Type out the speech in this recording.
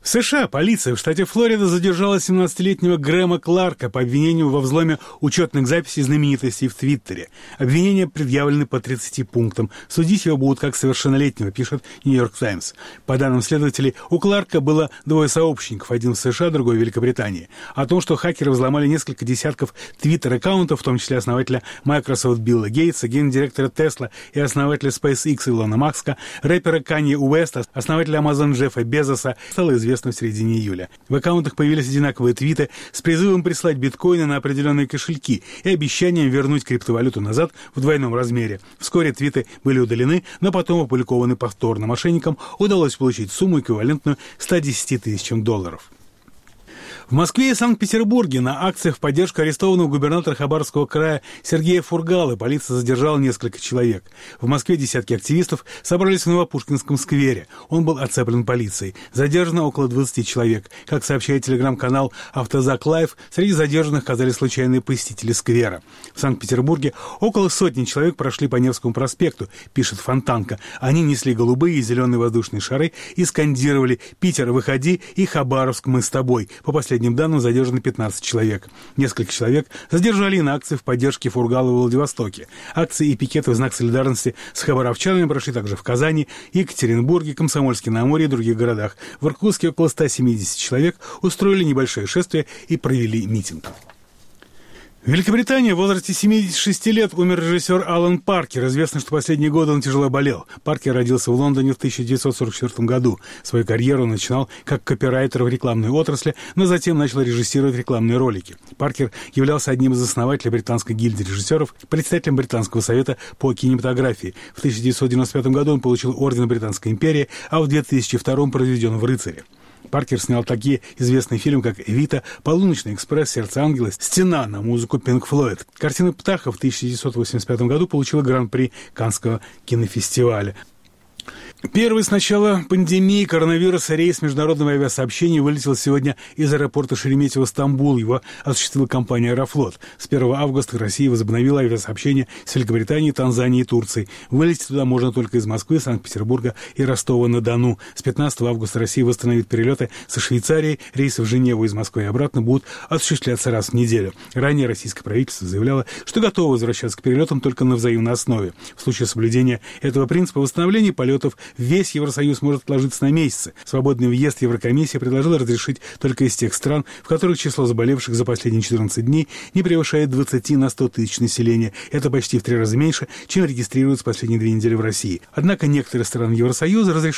В США полиция в штате Флорида задержала 17-летнего Грэма Кларка по обвинению во взломе учетных записей знаменитостей в Твиттере. Обвинения предъявлены по 30 пунктам. Судить его будут как совершеннолетнего, пишет Нью-Йорк Таймс. По данным следователей, у Кларка было двое сообщников, один в США, другой в Великобритании. О том, что хакеры взломали несколько десятков Твиттер-аккаунтов, в том числе основателя Microsoft Билла Гейтса, гендиректора Тесла и основателя SpaceX Илона Маска, рэпера Канье Уэста, основателя Amazon Джеффа Безоса, стало известно в середине июля. В аккаунтах появились одинаковые твиты с призывом прислать биткоины на определенные кошельки и обещанием вернуть криптовалюту назад в двойном размере. Вскоре твиты были удалены, но потом опубликованы повторно. Мошенникам удалось получить сумму, эквивалентную 110 тысячам долларов. В Москве и Санкт-Петербурге на акциях в поддержку арестованного губернатора Хабаровского края Сергея Фургалы полиция задержала несколько человек. В Москве десятки активистов собрались в Новопушкинском сквере. Он был оцеплен полицией. Задержано около 20 человек. Как сообщает телеграм-канал «Автозак Лайв», среди задержанных оказались случайные посетители сквера. В Санкт-Петербурге около сотни человек прошли по Невскому проспекту, пишет Фонтанка. Они несли голубые и зеленые воздушные шары и скандировали «Питер, выходи!» и «Хабаровск, мы с тобой». По последним данным задержаны 15 человек. Несколько человек задержали на акции в поддержке Фургала в Владивостоке. Акции и пикеты в знак солидарности с хабаровчанами прошли также в Казани, Екатеринбурге, Комсомольске-на-Амуре и других городах. В Иркутске около 170 человек устроили небольшое шествие и провели митинг. В Великобритании в возрасте 76 лет умер режиссер Алан Паркер. Известно, что последние годы он тяжело болел. Паркер родился в Лондоне в 1944 году. Свою карьеру он начинал как копирайтер в рекламной отрасли, но затем начал режиссировать рекламные ролики. Паркер являлся одним из основателей британской гильдии режиссеров, председателем Британского совета по кинематографии. В 1995 году он получил орден Британской империи, а в 2002 произведен в рыцаре. Паркер снял такие известные фильмы, как «Эвита», «Полуночный экспресс», «Сердце ангела», «Стена» на музыку Пинк Флойд. Картина «Птаха» в 1985 году получила гран-при Каннского кинофестиваля. Первый с начала пандемии коронавируса рейс международного авиасообщения вылетел сегодня из аэропорта Шереметьево в Стамбул. Его осуществила компания «Аэрофлот». С 1 августа Россия возобновила авиасообщение с Великобританией, Танзанией и Турцией. Вылететь туда можно только из Москвы, Санкт-Петербурга и Ростова-на-Дону. С 15 августа Россия восстановит перелеты со Швейцарией. Рейсы в Женеву из Москвы и обратно будут осуществляться раз в неделю. Ранее российское правительство заявляло, что готово возвращаться к перелетам только на взаимной основе. В случае соблюдения этого принципа восстановление полетов весь Евросоюз может отложиться на месяцы. Свободный въезд Еврокомиссия предложила разрешить только из тех стран, в которых число заболевших за последние 14 дней не превышает 20 на 100 тысяч населения. Это почти в 3 раза меньше, чем регистрируется последние 2 недели в России. Однако некоторые страны Евросоюза разрешают